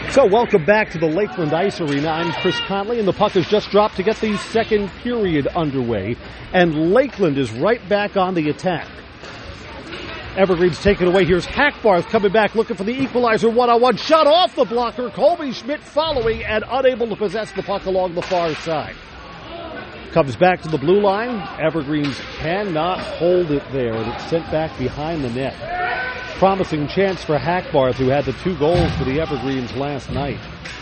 So welcome back to the Lakeland Ice Arena. I'm Chris Conley, and the puck has just dropped to get the second period underway. And Lakeland is right back on the attack. Evergreens take it away. Here's Hackbarth coming back looking for the equalizer. One-on-one shot off the blocker. Colby Schmidt following and unable to possess the puck along the far side. Comes back to the blue line. Evergreens cannot hold it there, and it's sent back behind the net. Promising chance for Hackbarth, who had the 2 goals for the Evergreens last night.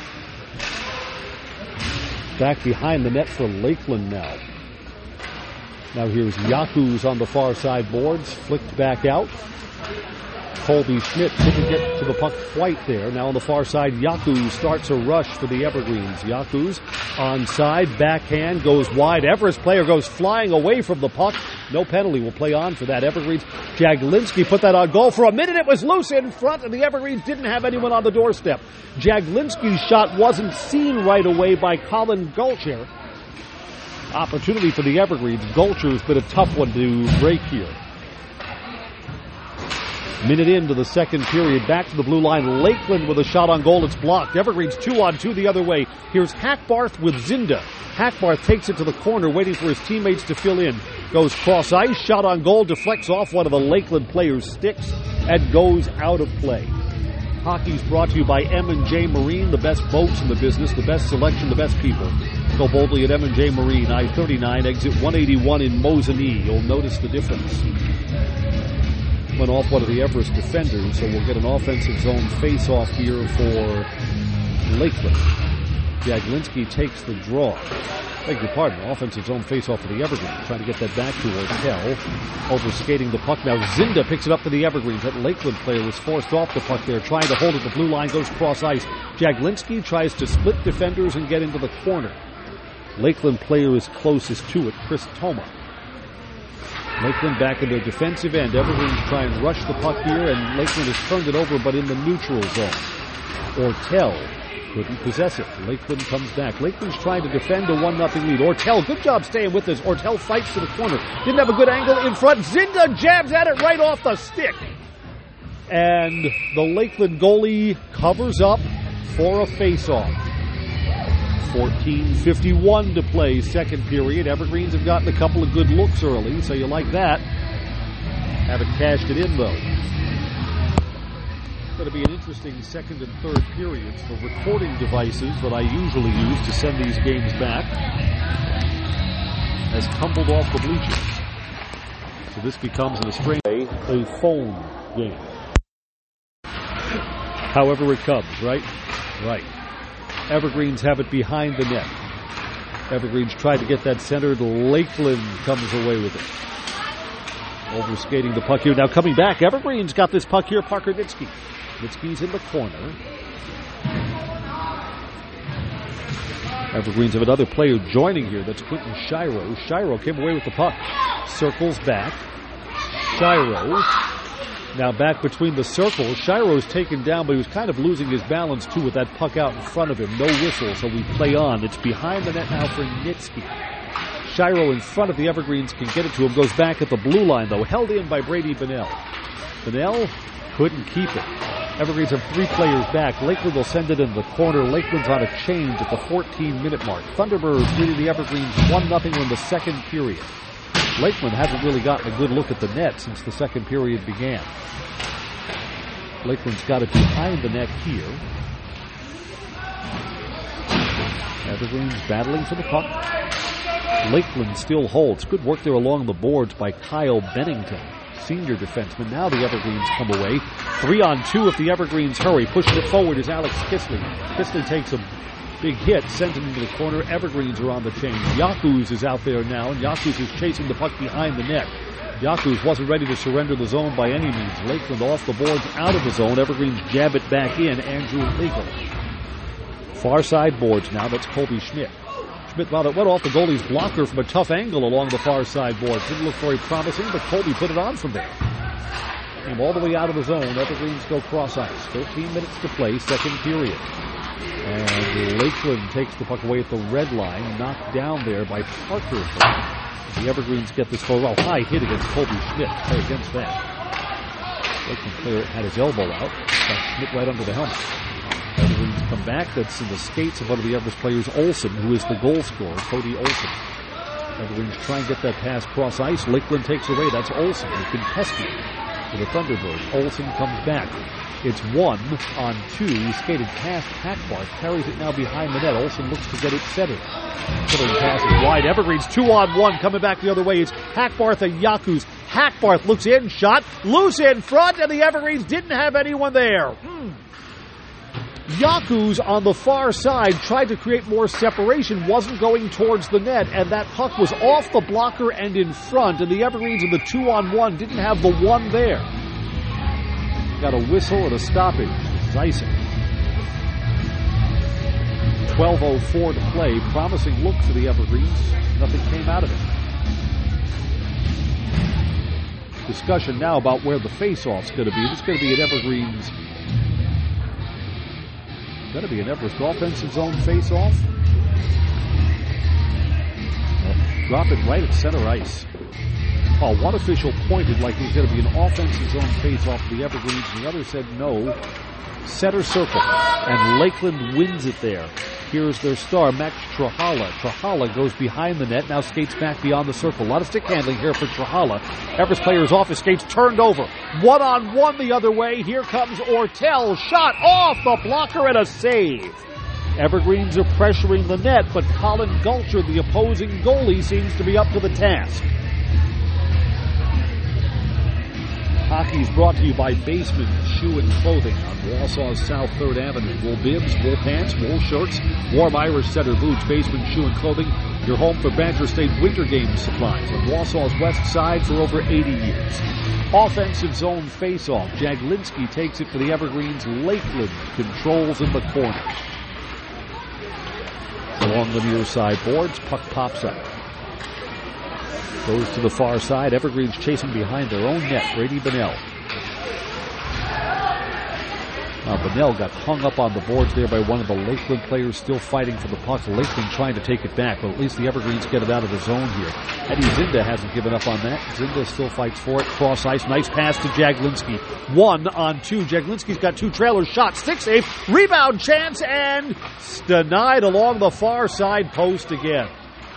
Back behind the net for Lakeland now. Now here's Yakus on the far side boards, flicked back out. Colby Schmidt didn't get to the puck quite there. Now on the far side, Yakus starts a rush for the Evergreens. Yakus onside, backhand, goes wide. Everest player goes flying away from the puck. No penalty, will play on for that. Evergreens, Jaglinski put that on goal. For a minute it was loose in front, and the Evergreens didn't have anyone on the doorstep. Jaglinski's shot wasn't seen right away by Colin Gulcher. Opportunity for the Evergreens. Gulcher's been a tough one to break here. Minute into the second period, back to the blue line. Lakeland with a shot on goal. It's blocked. Evergreens 2-on-2 the other way. Here's Hackbarth with Zinda. Hackbarth takes it to the corner, waiting for his teammates to fill in. Goes cross ice, shot on goal, deflects off one of the Lakeland players' sticks, and goes out of play. Hockey's brought to you by M&J Marine, the best boats in the business, the best selection, the best people. Go boldly at M&J Marine, I-39, exit 181 in Mosinee. You'll notice the difference. Went off one of the Everest defenders, so we'll get an offensive zone face-off here for Lakeland. Jaglinski takes the draw. Beg your pardon, offensive zone face-off for the Evergreens. Trying to get that back to Ortel. Over-skating the puck. Now Zinda picks it up for the Evergreens. That Lakeland player was forced off the puck there, trying to hold it. The blue line goes cross-ice. Jaglinski tries to split defenders and get into the corner. Lakeland player is closest to it, Chris Toma. Lakeland back in the defensive end. Evergreens try and rush the puck here, and Lakeland has turned it over, but in the neutral zone. Ortel couldn't possess it. Lakeland comes back. Lakeland's trying to defend a 1-0 lead. Ortel, good job staying with this. Ortel fights to the corner. Didn't have a good angle in front. Zinda jabs at it right off the stick. And the Lakeland goalie covers up for a face-off. 14:51 to play, second period. Evergreens have gotten a couple of good looks early, so you like that. Haven't cashed it in, though. It's going to be an interesting second and third periods. The recording devices that I usually use to send these games back has tumbled off the bleachers. So this becomes a phone game. However it comes, right? Right. Evergreens have it behind the net. Evergreens tried to get that centered. Lakeland comes away with it. Overskating the puck here. Now coming back, Evergreens got this puck here. Parker Nitsky. Nitsky's in the corner. Evergreens have another player joining here. That's Quentin Shiro. Shiro came away with the puck. Circles back. Shiro. Now back between the circles. Shiro's taken down, but he was kind of losing his balance, too, with that puck out in front of him. No whistle, so we play on. It's behind the net now for Nitsky. Shiro in front of the Evergreens can get it to him. Goes back at the blue line, though. Held in by Brady Bennell. Bennell couldn't keep it. Evergreens have 3 players back. Lakeland will send it in the corner. Lakeland's on a change at the 14-minute mark. Thunderbirds leading the Evergreens 1-0 in the second period. Lakeland hasn't really gotten a good look at the net since the second period began. Lakeland's got it behind the net here. Evergreens battling for the puck. Lakeland still holds. Good work there along the boards by Kyle Bennington, senior defenseman. Now the Evergreens come away. 3-on-2 if the Evergreens hurry. Pushing it forward is Alex Kisley. Kisley takes a big hit, sent it into the corner. Evergreens are on the change. Yakus is out there now, and Yakus is chasing the puck behind the net. Yakus wasn't ready to surrender the zone by any means. Lakeland off the boards, out of the zone. Evergreens jab it back in. Andrew Legal. Far side boards now. That's Colby Schmidt. Schmidt, well, it went off the goalie's blocker from a tough angle along the far side boards. Didn't look very promising, but Colby put it on from there. Came all the way out of the zone. Evergreens go cross ice. 13 minutes to play, second period. And Lakeland takes the puck away at the red line, knocked down there by Parker. The Evergreens get this goal. Well, high hit against Colby Schmidt. Play against that. Lakeland player had his elbow out. Got Schmidt right under the helmet. Evergreens come come back. That's in the skates of one of the Everest players, Olsen, who is the goal scorer, Cody Olsen. Evergreens try and get that pass cross ice. Lakeland takes away. That's Olsen. It's been pesky for the Thunderbirds. Olsen comes back. It's 1-on-2. Skated past Hackbarth. Carries it now behind the net. Olsen looks to get it centered. Centering pass is wide. Evergreens 2-on-1 coming back the other way. It's Hackbarth and Yakus. Hackbarth looks in, shot, loose in front, and the Evergreens didn't have anyone there. Yakus on the far side tried to create more separation, wasn't going towards the net, and that puck was off the blocker and in front, and the Evergreens in the 2-on-1 didn't have the one there. Got a whistle and a stoppage. This is icing. 12:04 to play. Promising look for the Evergreens. Nothing came out of it. Discussion now about where the face-off's going to be. This is going to be an Evergreens. Going to be an Everest offensive zone face-off. Drop it right at center ice. One official pointed like it was going to be an offensive zone face-off for the Evergreens, and the other said no. Center circle, and Lakeland wins it there. Here's their star, Max Trahala. Trahala goes behind the net, now skates back beyond the circle. A lot of stick handling here for Trahala. Everest players off his skates, turned over. 1-on-1 the other way. Here comes Ortel. Shot off the blocker and a save. Evergreens are pressuring the net, but Colin Gulcher, the opposing goalie, seems to be up to the task. Hockey is brought to you by Baseman Shoe and Clothing on Wausau's South 3rd Avenue. Wool bibs, wool pants, wool shirts, warm Irish setter boots. Baseman Shoe and Clothing, your home for Badger State Winter Games supplies on Wausau's west side for over 80 years. Offensive zone face-off. Jaglinski takes it for the Evergreens. Lakeland controls in the corner. Along the near side boards, puck pops up. Goes to the far side. Evergreens chasing behind their own net. Brady Bunnell. Now Bunnell got hung up on the boards there by one of the Lakeland players still fighting for the puck. Lakeland trying to take it back, but at least the Evergreens get it out of the zone here. Eddie Zinda hasn't given up on that. Zinda still fights for it. Cross ice. Nice pass to Jaglinski. 1-on-2. Jaglinski's got two trailers. Shot. Stick save. Rebound chance and denied along the far side post again.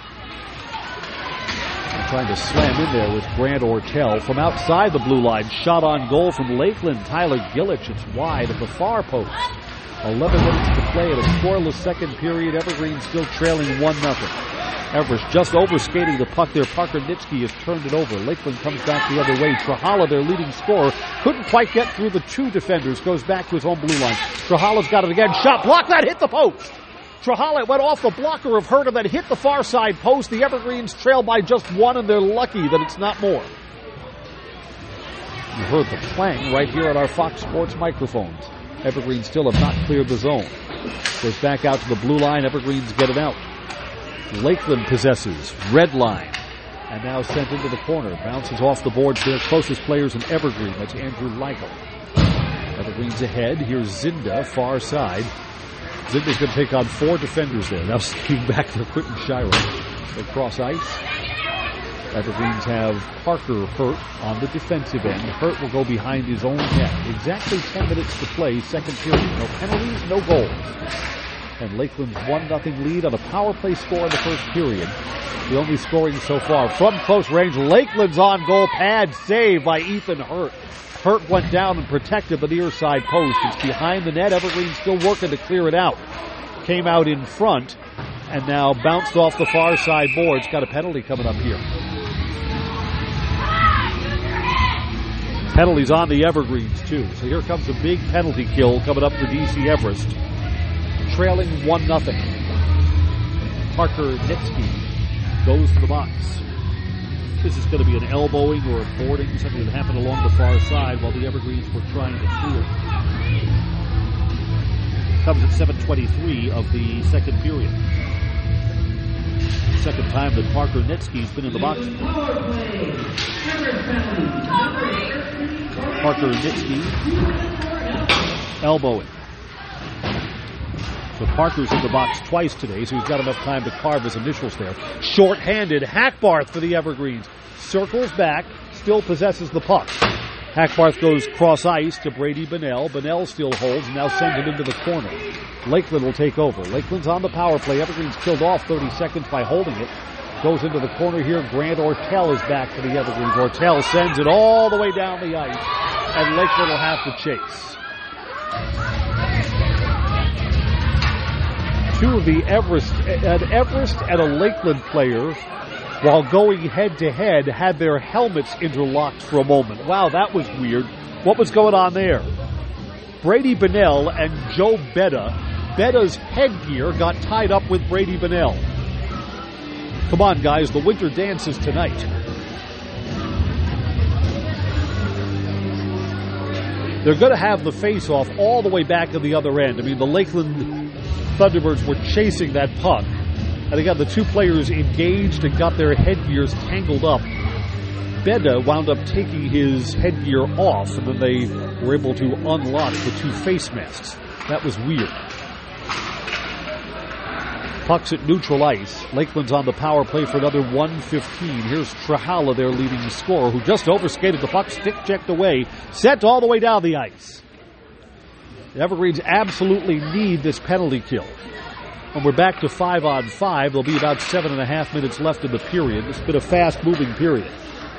Trying to slam in there with Grant Ortel from outside the blue line. Shot on goal from Lakeland. Tyler Gillich. It's wide at the far post. 11 minutes to play in a scoreless second period. Evergreen still trailing 1-0. Everest just overskating the puck there. Parker Nitsky has turned it over. Lakeland comes back the other way. Trahala, their leading scorer, couldn't quite get through the two defenders. Goes back to his own blue line. Trahala's got it again. Shot blocked. That hit the post. Trahala went off the blocker of Herter that hit the far side post. The Evergreens trail by just one, and they're lucky that it's not more. You heard the clang right here on our Fox Sports microphones. Evergreens still have not cleared the zone. Goes back out to the blue line. Evergreens get it out. Lakeland possesses. Red line. And now sent into the corner. Bounces off the boards. Their closest players in Evergreen. That's Andrew Leigel. Evergreens ahead. Here's Zinda, far side. Zinda's going to take on four defenders there. Now sneaking back to Quentin Shiro. They cross ice. Evergreens have Parker Hurt on the defensive end. Hurt will go behind his own net. Exactly 10 minutes to play, second period. No penalties, no goals. And Lakeland's 1-0 lead on a power play score in the first period. The only scoring so far from close range. Lakeland's on goal pad save by Ethan Hurt. Hurt went down and protected the near side post. It's behind the net. Evergreen still working to clear it out. Came out in front and now bounced off the far side boards. Got a penalty coming up here. Penalties on the Evergreens too. So here comes a big penalty kill coming up for DC Everest. Trailing 1-0. Parker Nitsky goes to the box. This is going to be an elbowing or a boarding, something that happened along the far side while the Evergreens were trying to clear. Comes at 7:23 of the second period. Second time that Parker Nitsky's been in the box. Parker Nitsky elbowing. So Parker's in the box twice today, so he's got enough time to carve his initials there. Short-handed, Hackbarth for the Evergreens. Circles back, still possesses the puck. Hackbarth goes cross ice to Brady Bunnell. Bunnell still holds, and now sends it into the corner. Lakeland will take over. Lakeland's on the power play. Evergreen's killed off 30 seconds by holding it. Goes into the corner here. Grant Ortel is back for the Evergreens. Ortel sends it all the way down the ice, and Lakeland will have to chase. Two of the Everest and a Lakeland player, while going head-to-head, had their helmets interlocked for a moment. Wow, that was weird. What was going on there? Brady Bunnell and Joe Beda. Beda's headgear got tied up with Brady Bunnell. Come on, guys, the winter dance is tonight. They're going to have the face-off all the way back to the other end. I mean, the Lakeland Thunderbirds were chasing that puck. And they got the two players engaged and got their headgears tangled up. Beda wound up taking his headgear off, and then they were able to unlock the two face masks. That was weird. Puck's at neutral ice. Lakeland's on the power play for another 1:15. Here's Trahala, their leading scorer, who just overskated the puck, stick-checked away, sent all the way down the ice. The Evergreens absolutely need this penalty kill. And we're back to 5-on-5. There'll be about 7.5 minutes left in the period. It's been a fast-moving period.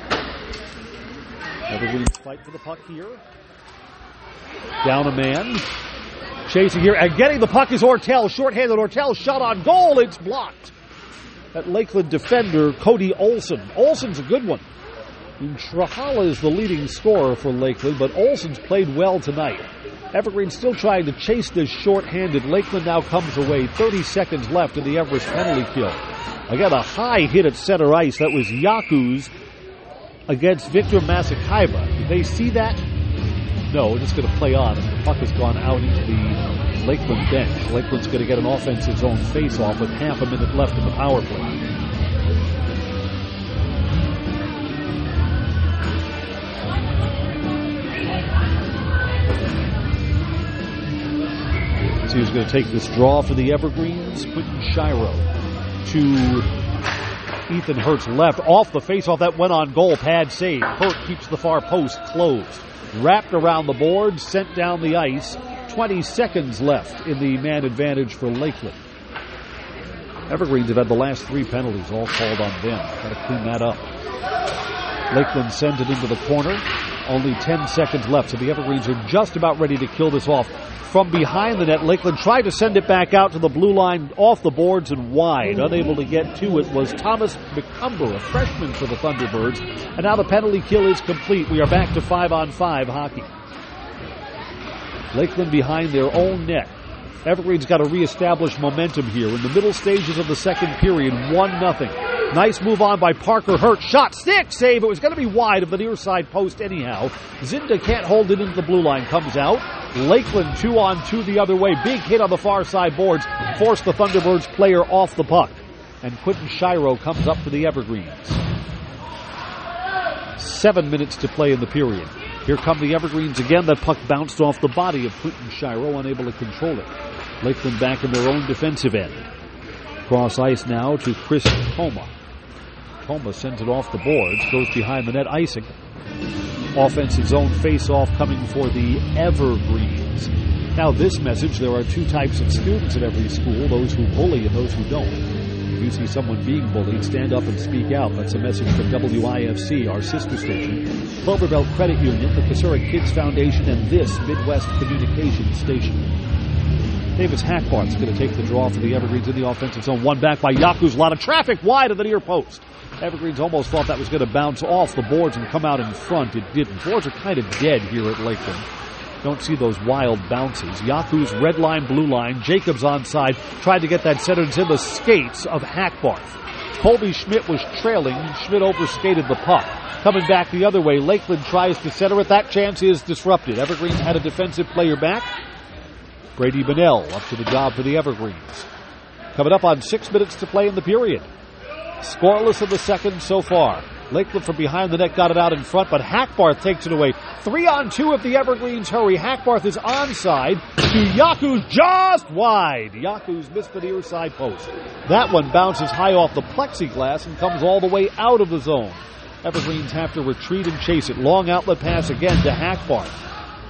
Evergreens fight for the puck here. Down a man. Chasing here, and getting the puck is Ortel. Short-handed Ortel, shot on goal. It's blocked. That Lakeland defender, Cody Olson. Olson's a good one. Trahala is the leading scorer for Lakeland, but Olson's played well tonight. Evergreen still trying to chase this short-handed. Lakeland now comes away. 30 seconds left in the Everest penalty kill. Again, a high hit at center ice. That was Yaku's against Victor Masakaiba. Did they see that? No, it's going to play on. The puck has gone out into the Lakeland bench. Lakeland's going to get an offensive zone face-off with half a minute left in the power play. So he's going to take this draw for the Evergreens. Quinton Shiro to Ethan Hurt's left. Off the face-off, that went on goal. Pad save. Hurt keeps the far post closed. Wrapped around the board, sent down the ice. 20 seconds left in the man advantage for Lakeland. Evergreens have had the last 3 penalties all called on them. Got to clean that up. Lakeland sends it into the corner. Only 10 seconds left, so the Evergreens are just about ready to kill this off. From behind the net, Lakeland tried to send it back out to the blue line, off the boards and wide. Unable to get to it was Thomas McCumber, a freshman for the Thunderbirds. And now the penalty kill is complete. We are back to 5-on-5 hockey. Lakeland behind their own net. Evergreen's got to reestablish momentum here. In the middle stages of the second period, 1-0. Nice move on by Parker Hurt. Shot, stick, save. It was going to be wide of the near side post anyhow. Zinda can't hold it into the blue line. Comes out. Lakeland 2-on-2 the other way. Big hit on the far side boards. Forced the Thunderbirds player off the puck. And Quinton Shiro comes up for the Evergreens. 7 minutes to play in the period. Here come the Evergreens again. That puck bounced off the body of Quinton Shiro, unable to control it. Lakeland back in their own defensive end. Cross ice now to Chris Toma. Toma sends it off the boards, goes behind the net, icing. Offensive zone face-off coming for the Evergreens. Now this message, there are 2 types of students at every school, those who bully and those who don't. If you see someone being bullied, stand up and speak out. That's a message from WIFC, our sister station, Cloverbelt Credit Union, the Kasura Kids Foundation, and this Midwest Communications station. Davis Hackbarth's going to take the draw for the Evergreens in the offensive zone. One back by Yaku's. A lot of traffic wide of the near post. Evergreens almost thought that was going to bounce off the boards and come out in front. It didn't. Boards are kind of dead here at Lakeland. Don't see those wild bounces. Yaku's red line, blue line. Jacobs onside. Tried to get that centered. It's in the skates of Hackbarth. Colby Schmidt was trailing. Schmidt overskated the puck. Coming back the other way. Lakeland tries to center it. That chance is disrupted. Evergreens had a defensive player back. Brady Bunnell up to the job for the Evergreens. Coming up on 6 minutes to play in the period. Scoreless in the second so far. Lakeland from behind the net got it out in front, but Hackbarth takes it away. 3-on-2 if the Evergreens hurry. Hackbarth is onside to Yaku's just wide. Yaku's missed the near side post. That one bounces high off the plexiglass and comes all the way out of the zone. Evergreens have to retreat and chase it. Long outlet pass again to Hackbarth.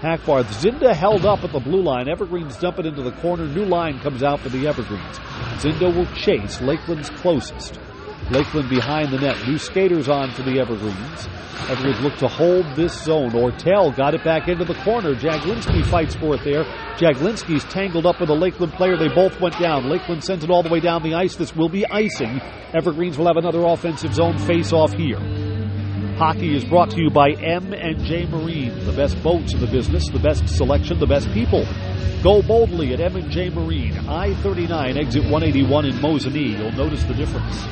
Hackbarth. Zinda held up at the blue line. Evergreens dump it into the corner. New line comes out for the Evergreens. Zinda will chase. Lakeland's closest. Lakeland behind the net. New skaters on for the Evergreens. Evergreens look to hold this zone. Ortel got it back into the corner. Jaglinski fights for it there. Jaglinski's tangled up with a Lakeland player. They both went down. Lakeland sends it all the way down the ice. This will be icing. Evergreens will have another offensive zone face-off here. Hockey is brought to you by M&J Marine. The best boats in the business, the best selection, the best people. Go boldly at M&J Marine. I-39, exit 181 in Mosinee. You'll notice the difference.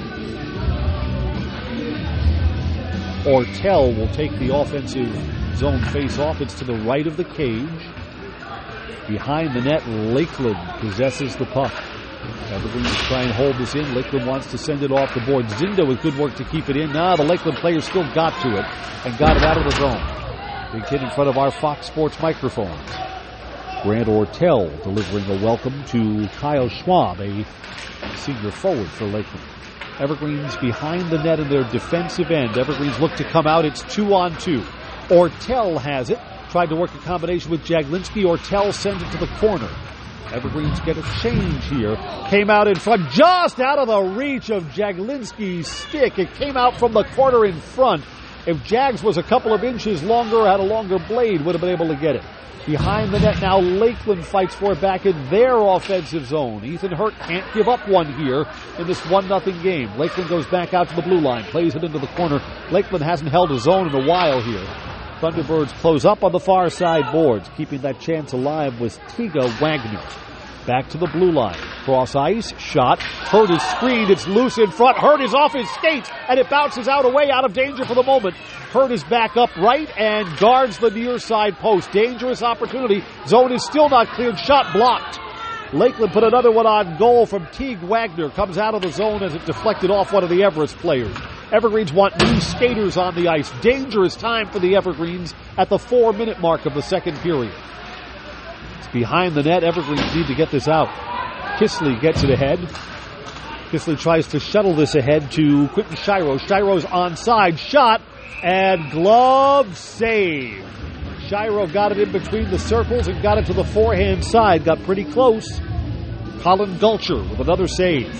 Ortel will take the offensive zone face-off. It's to the right of the cage. Behind the net, Lakeland possesses the puck. Evergreens try and hold this in. Lakeland wants to send it off the board. Zinda with good work to keep it in. The Lakeland players still got to it and got it out of the zone. Big hit in front of our Fox Sports microphones. Grant Ortel delivering a welcome to Kyle Schwab, a senior forward for Lakeland. Evergreens behind the net in their defensive end. Evergreens look to come out. It's 2-on-2. Ortel has it. Tried to work a combination with Jaglinski. Ortel sends it to the corner. Evergreens get a change here. Came out in front, just out of the reach of Jaglinski's stick. It came out from the corner in front. If Jags was a couple of inches longer, had a longer blade, would have been able to get it. Behind the net now, Lakeland fights for it back in their offensive zone. Ethan Hurt can't give up one here in this 1-0 game. Lakeland goes back out to the blue line, plays it into the corner. Lakeland hasn't held a zone in a while here. Thunderbirds close up on the far side boards. Keeping that chance alive was Tiga Wagner. Back to the blue line. Cross ice, shot. Hurt is screened. It's loose in front. Hurt is off his skates, and it bounces out of danger for the moment. Hurt is back upright and guards the near side post. Dangerous opportunity. Zone is still not cleared. Shot blocked. Lakeland put another one on goal from Teague Wagner. Comes out of the zone as it deflected off one of the Everest players. Evergreens want new skaters on the ice. Dangerous time for the Evergreens at the 4-minute mark of the second period. It's behind the net. Evergreens need to get this out. Kisley gets it ahead. Kisley tries to shuttle this ahead to Quentin Shiro. Shiro's onside. Shot and glove save. Shiro got it in between the circles and got it to the forehand side. Got pretty close. Colin Gulcher with another save.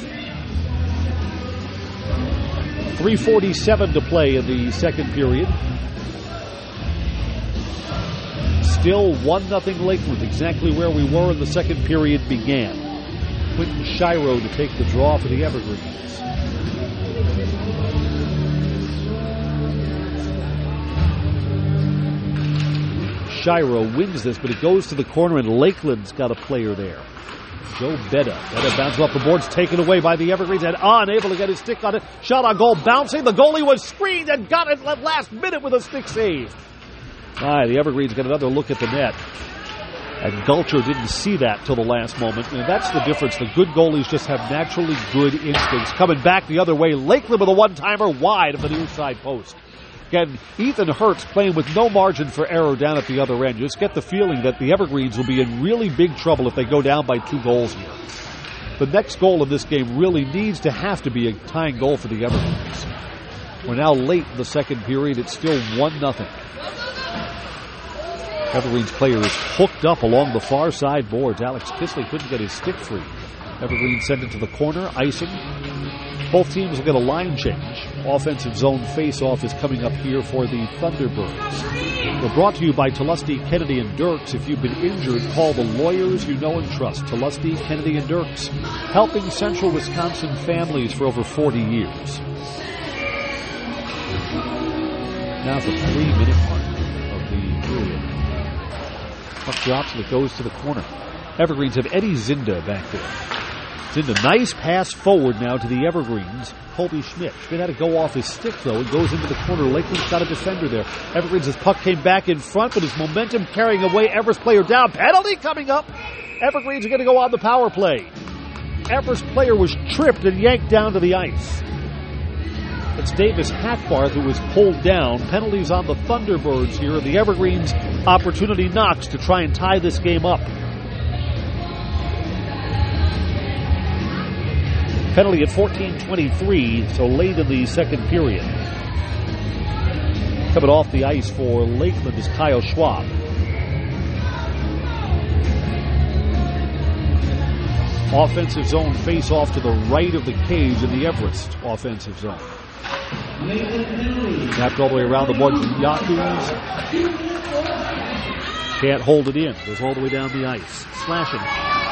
3:47 to play in the second period. Still 1-0 Lakeland, exactly where we were in the second period began. Quentin Shiro to take the draw for the Evergreens. Shiro wins this, but it goes to the corner, and Lakeland's got a player there. Joe Beda. Beda bounces off the boards, taken away by the Evergreens, and unable to get his stick on it. Shot on goal, bouncing. The goalie was screened and got it at last minute with a stick save. The Evergreens got another look at the net. And Gulcher didn't see that till the last moment. And that's the difference. The good goalies just have naturally good instincts. Coming back the other way, Lakeland with a one-timer wide of the near side post. Again, Ethan Hurts playing with no margin for error down at the other end. You just get the feeling that the Evergreens will be in really big trouble if they go down by 2 goals here. The next goal in this game really needs to have to be a tying goal for the Evergreens. We're now late in the second period. It's still 1-0. Evergreens player is hooked up along the far side boards. Alex Kisley couldn't get his stick free. Evergreens send it to the corner, icing. Both teams will get a line change. Offensive zone face-off is coming up here for the Thunderbirds. We're brought to you by Tullusty, Kennedy, and Dirks. If you've been injured, call the lawyers you know and trust. Tullusty, Kennedy, and Dirks, helping Central Wisconsin families for over 40 years. Now the 3-minute mark of the period. Puck drops and it goes to the corner. Evergreens have Eddie Zinda back there. Zinda, nice pass forward now to the Evergreens. Colby Schmidt. Schmidt had to go off his stick, though. It goes into the corner. Lakeland's got a defender there. Evergreens' puck came back in front, but his momentum carrying away Everest player down. Penalty coming up. Evergreens are going to go on the power play. Everest player was tripped and yanked down to the ice. It's Davis Hackbarth who was pulled down. Penalties on the Thunderbirds here. The Evergreens opportunity knocks to try and tie this game up. Penalty at 14:23, so late in the second period. Coming off the ice for Lakeland is Kyle Schwab. Offensive zone face-off to the right of the cage in the Everest offensive zone. Tapped all the way around the board. Yakus can't hold it in. Goes all the way down the ice. Slashing.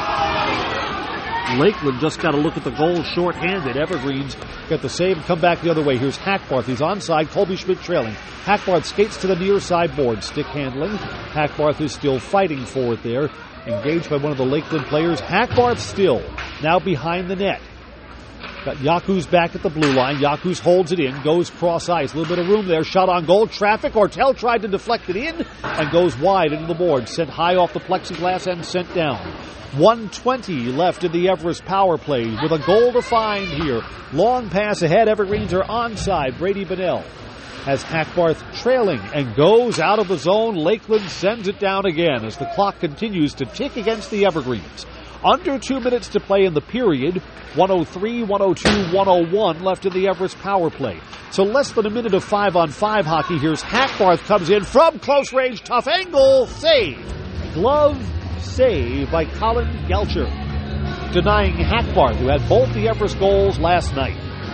Lakeland just got to look at the goal short-handed. Evergreens got the save and come back the other way. Here's Hackbarth. He's onside. Colby Schmidt trailing. Hackbarth skates to the near side board. Stick handling. Hackbarth is still fighting for it there. Engaged by one of the Lakeland players. Hackbarth still now behind the net. Got Yakus back at the blue line. Yakus holds it in, goes cross ice. A little bit of room there. Shot on goal. Traffic. Ortel tried to deflect it in and goes wide into the board. Sent high off the plexiglass and sent down. 1:20 left in the Everest power play with a goal to find here. Long pass ahead. Evergreens are onside. Brady Bonnell has Hackbarth trailing and goes out of the zone. Lakeland sends it down again as the clock continues to tick against the Evergreens. Under 2 minutes to play in the period. 103, 102, 101 left in the Everest power play. So less than a minute of 5-on-5 hockey. Here's Hackbarth comes in from close range. Tough angle. Save. Glove save by Colin Gelcher, denying Hackbarth, who had both the Everest goals last night.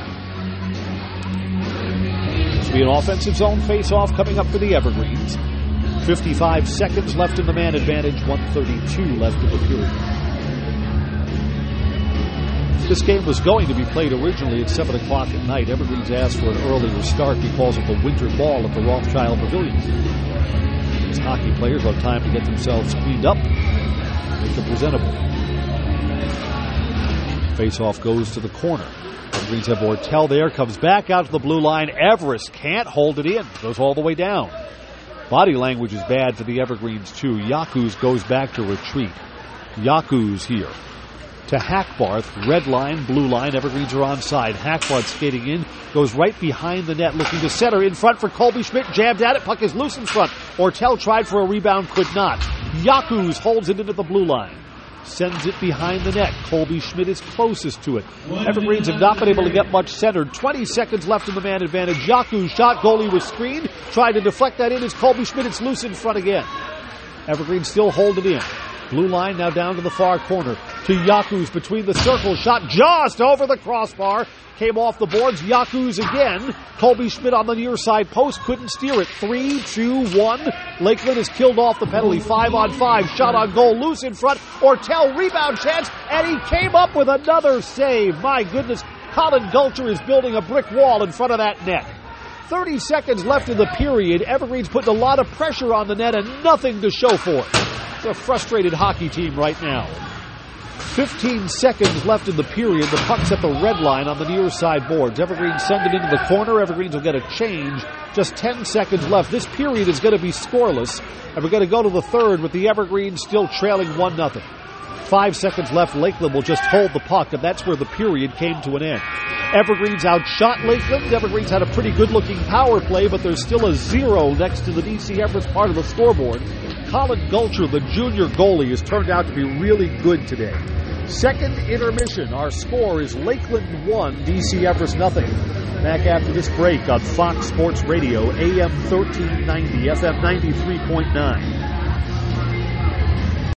This will be an offensive zone face-off coming up for the Evergreens. 55 seconds left in the man advantage. 1:32 left in the period. This game was going to be played originally at 7 o'clock at night. Evergreens asked for an earlier start because of the winter ball at the Rothschild Pavilion. These hockey players have time to get themselves cleaned up, make them presentable. Face-off goes to the corner. Evergreens have Ortel there, comes back out to the blue line. Everest can't hold it in, goes all the way down. Body language is bad for the Evergreens too. Yakus goes back to retreat. Yakus here to Hackbarth, red line, blue line. Evergreens are onside. Hackbarth skating in, goes right behind the net, looking to center in front for Colby Schmidt. Jabbed at it, puck is loose in front. Ortel tried for a rebound, could not. Yakus holds it into the blue line, sends it behind the net. Colby Schmidt is closest to it. Evergreens have not been able to get much centered. 20 seconds left in the man advantage. Yakus shot, goalie was screened, tried to deflect that in as Colby Schmidt. It's loose in front again. Evergreens still hold it in. Blue line now down to the far corner to Yakus between the circles. Shot just over the crossbar. Came off the boards. Yakus again. Colby Schmidt on the near side post. Couldn't steer it. 3, 2, 1. Lakeland is killed off the penalty. 5-on-5. Shot on goal. Loose in front. Ortel rebound chance. And he came up with another save. My goodness. Colin Gulcher is building a brick wall in front of that net. 30 seconds left in the period. Evergreens putting a lot of pressure on the net and nothing to show for it. It's a frustrated hockey team right now. 15 seconds left in the period. The puck's at the red line on the near side boards. Evergreens send it into the corner. Evergreens will get a change. Just 10 seconds left. This period is going to be scoreless. And we're going to go to the third with the Evergreens still trailing 1-0. 5 seconds left. Lakeland will just hold the puck, and that's where the period came to an end. Evergreens outshot Lakeland. Evergreens had a pretty good-looking power play, but there's still a 0 next to the DC Everest part of the scoreboard. Colin Gulcher, the junior goalie, has turned out to be really good today. Second intermission. Our score is Lakeland 1, DC Everest 0. Back after this break on Fox Sports Radio, AM 1390, FM 93.9.